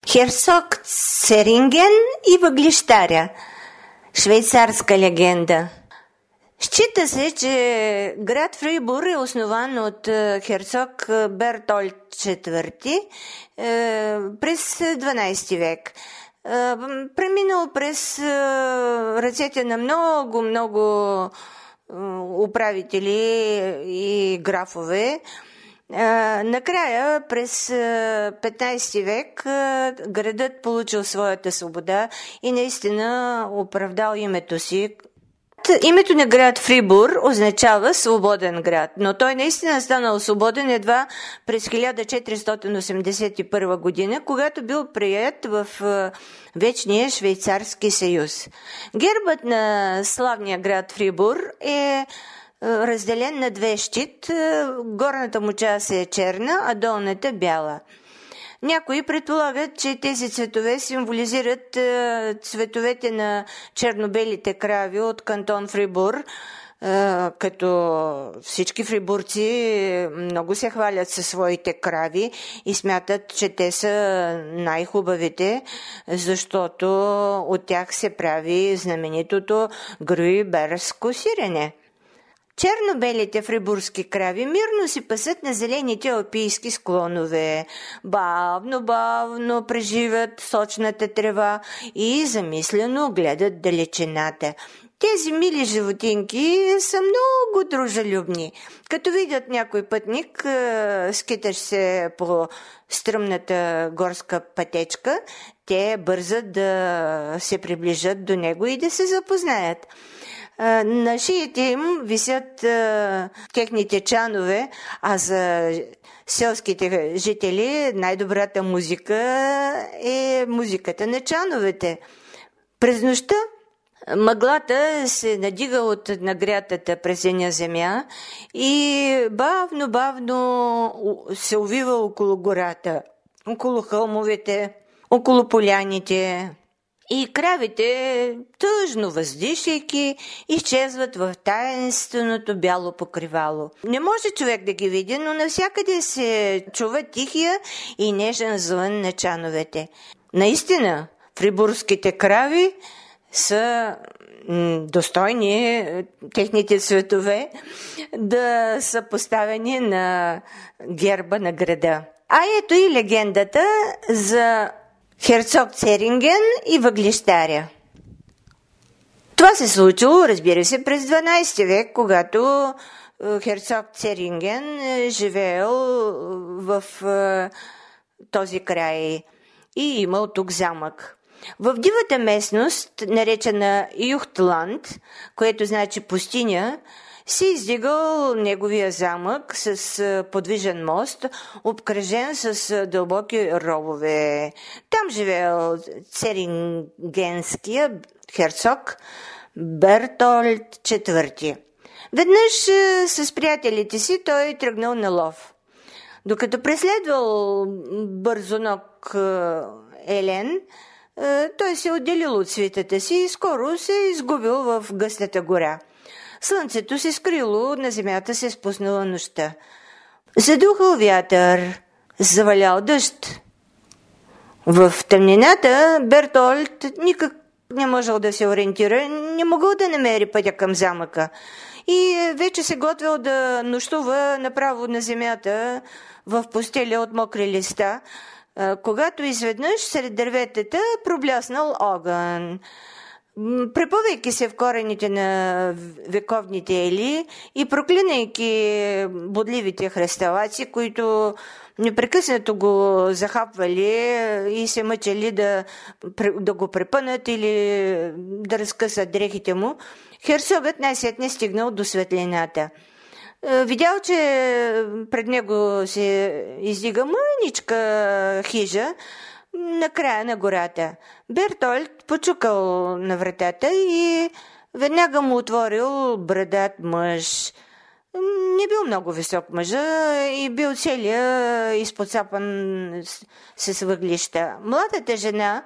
Херцог Церинген и въглищаря. Швейцарска легенда. Счита се, че град Фрибур е основан от херцог Бертольд IV през 12 век. Преминал през ръцете на много управители и графове. Накрая, през 15 век, градът получил своята свобода и наистина оправдал името си. Името на град Фрибур означава свободен град, но той наистина станал свободен едва през 1481 година, когато бил приет в вечния Швейцарски съюз. Гербът на славния град Фрибур е разделен на две щит. Горната му част е черна, а долната бяла. Някои предполагат, че тези цветове символизират цветовете на чернобелите крави от кантон Фрибур, като всички фрибурци много се хвалят със своите крави и смятат, че те са най-хубавите, защото от тях се прави знаменитото грюйберско сирене. Черно-белите фрибурски крави мирно си пасат на зелените алпийски склонове. Бавно преживят сочната трева и замислено гледат далечината. Тези мили животинки са много дружелюбни. Като видят някой пътник, скитащ се по стръмната горска пътечка, те бързат да се приближат до него и да се запознаят. На шиите им висят техните чанове, а за селските жители най-добрата музика е музиката на чановете. През нощта мъглата се надига от нагрятата пресеня земя и бавно се увива около гората, около хълмовете, около поляните. И кравите, тъжно въздишайки, изчезват в таинственото бяло покривало. Не може човек да ги види, но навсякъде се чува тихия и нежен звън на чановете. Наистина, фрибурските крави са достойни техните цветове да са поставени на герба на града. А ето и легендата за херцог Церинген и въглищаря. Това се случило, разбира се, през 12 век, когато херцог Церинген живеел в този край и имал тук замък. В дивата местност, наречена Юхтланд, което значи пустиня, се издигал неговия замък с подвижен мост, обкръжен с дълбоки ровове. Там живеел церингенския херцог Бертольд IV. Веднъж с приятелите си той тръгнал на лов. Докато преследвал бързоног елен, той се отделил от свитата си и скоро се изгубил в гъстата гора. Слънцето се скрило, на земята се спуснала нощта. Задухал вятър, завалял дъжд. В тъмнината Бертольд никак не можел да се ориентира, не могъл да намери пътя към замъка и вече се готвил да нощува направо на земята в постеля от мокри листа, когато изведнъж сред дърветата пробляснал огън. Препъвайки се в корените на вековните ели и проклинайки бодливите хръсталаци, които непрекъснато го захапвали и се мъчали да го препънат или да разкъсат дрехите му, херцогът най-сетне стигнал до светлината. Видял, че пред него се издига мъничка хижа на края на гората. Бертольд почукал на вратата и веднага му отворил брадат мъж. Не бил много висок мъжа и бил целия изпоцапан с въглища. Младата жена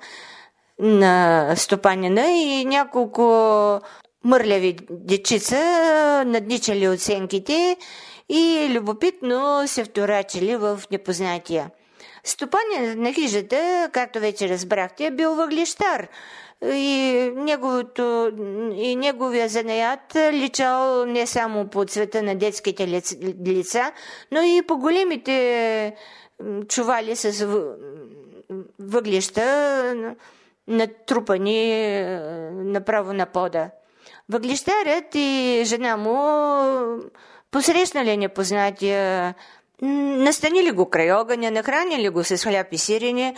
на стопанина и няколко мърляви дечица надничали оценките и любопитно се вторачили в непознатия. Стопанин на хижата, както вече разбрахте, е бил въглищар. И неговия занаят личал не само по цвета на детските лица, но и по големите чували с въглища, натрупани направо на пода. Въглищарят и жена му посрещнали непознатия, настанили го край огъня, нахранили го с хляб и сирене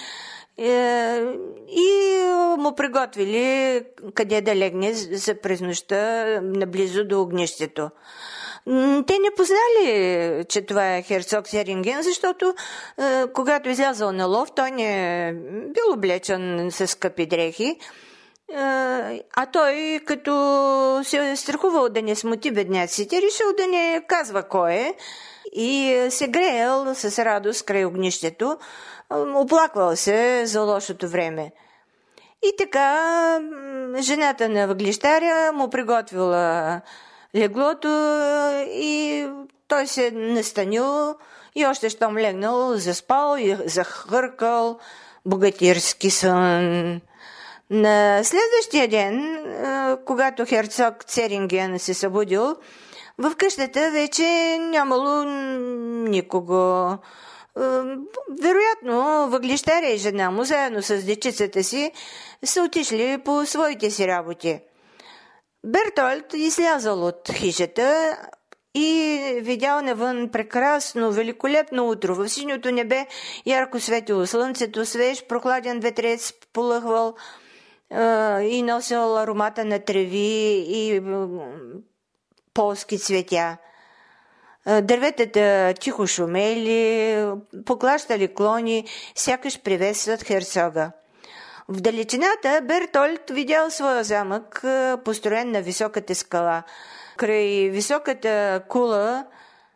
и му приготвили къде да легне за през нощта наблизо до огнището. Те не познали, че това е херцог Серинген, защото когато излязъл на лов, той не бил облечен с скъпи дрехи, а той, като се е страхувал да не смути бедняците, решил да не казва кой е и се греел с радост край огнището, оплаквал се за лошото време. И така жената на въглищаря му приготвила леглото и той се настанил и още щом легнал, заспал и захъркал богатирски сън. На следващия ден, когато херцог Церинген се събудил, в къщата вече нямало никого. Вероятно, въглищаря и жена му, заедно с дечицата си, са отишли по своите си работи. Бертолд излязъл от хижата и видял навън прекрасно, великолепно утро. В синьото небе ярко светило слънцето, свеж, прохладен ветрец полъхвал и носил аромата на треви и полски цветя. Дърветата тихо шумели, поклащали клони, сякаш приветстват херцога. В далечината Бертолд видял своя замък, построен на високата скала. Край високата кула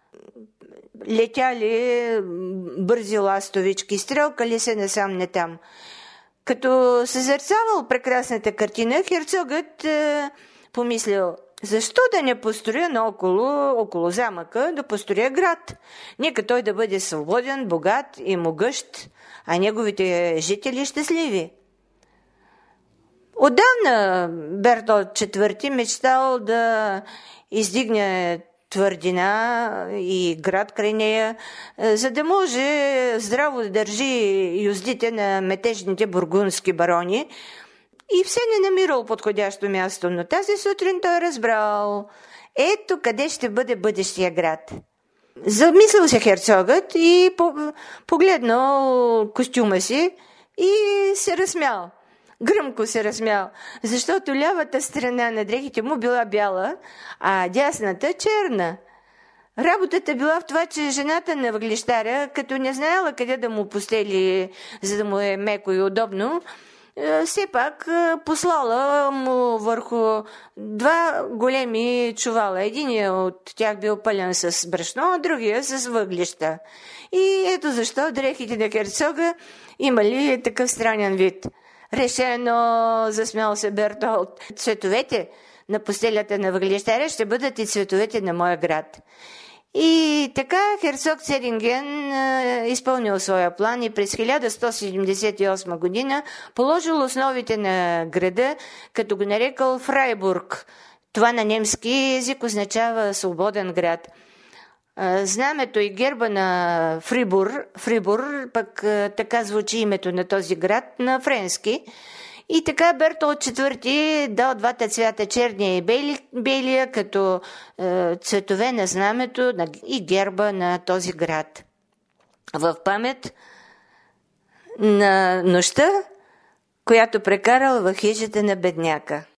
летяли бързи ластовички, стрелкали се насам-натам. Като съзерцавал прекрасната картина, херцогът помислил: защо да не построя наоколо, около замъка, да построя град? Нека той да бъде свободен, богат и могъщ, а неговите жители щастливи. Отдавна Бертолд IV мечтал да издигне твърдина и град край нея, за да може здраво да държи юздите на метежните бургундски барони, и все не намирал подходящо място, но тази сутрин той разбрал ето къде ще бъде бъдещия град. Замислил се херцогът и погледнал костюма си и се разсмял. Гръмко се разсмял, защото лявата страна на дрехите му била бяла, а дясната черна. Работата била в това, че жената на въглищаря, като не знаела къде да му постели, за да му е меко и удобно, все пак послала му върху два големи чувала. Единият от тях бил пълен с брашно, а другия с въглища. И ето защо дрехите на херцога имали такъв странен вид. Решено, засмял се Бертолд. Цветовете на постелята на въглищаря ще бъдат и цветовете на моя град. И така херцог Церинген изпълнил своя план и през 1178 година положил основите на града, като го нарекал Фрайбург. Това на немски език означава свободен град. Знамето и герба на Фрибур, пък така звучи името на този град на френски. И така Бертолд IV дал двата цвята, черния и белия, като цветове на знамето и герба на този град. В памет на нощта, която прекарал в хижата на бедняка.